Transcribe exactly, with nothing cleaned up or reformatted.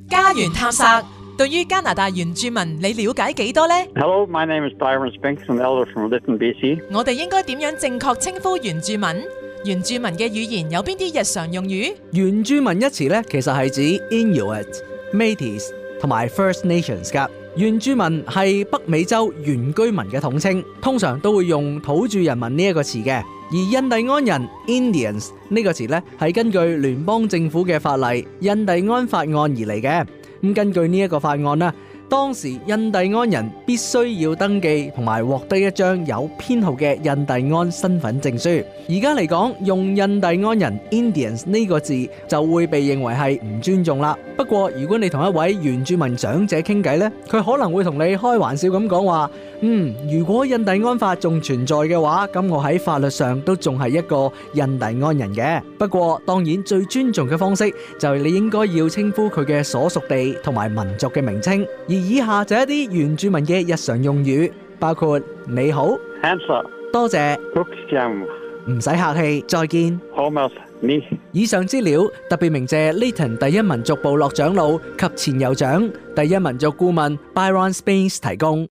家園探索，對於加拿大原住民，你了解幾多呢？ Hello, my name is Byron Spinks. I'm an elder from Lytton, B C. 我哋應該點樣正確稱呼原住民？原住民嘅語言有邊啲日常用語？ 原住民一詞咧，其實係指 Inuit、Métis 同埋 First Nations 噶。原住民係北美洲原居民嘅統稱，通常都會用土著人民呢一個詞嘅。而印第安人 Indians 呢個詞咧，係根據聯邦政府嘅法例《印第安法案》而嚟嘅。咁根據呢一個法案啦，當時印第安人必須要登記同埋獲得一張有編號嘅印第安身份證書。而家嚟講，用印第安人 Indians 呢個字就會被認為係唔尊重啦。不過如果你同一位原住民長者傾偈呢，佢可能會同你開玩笑咁講話，嗯，如果印第安法仲存在嘅話，咁我喺法律上都仲係一個印第安人嘅。不過當然最尊重嘅方式就係你應該要稱呼佢嘅所屬地同埋民族嘅名稱。而以下就一啲原住民嘅日常用語，包括你好、 Hansa, 多謝、 Ruksjam, 唔使客氣、再見。 Homas, Ni. 以上資料特別鳴謝 Lytton 第一民族部落長老及前酋長、第一民族顧問 Byron Spinks 提供。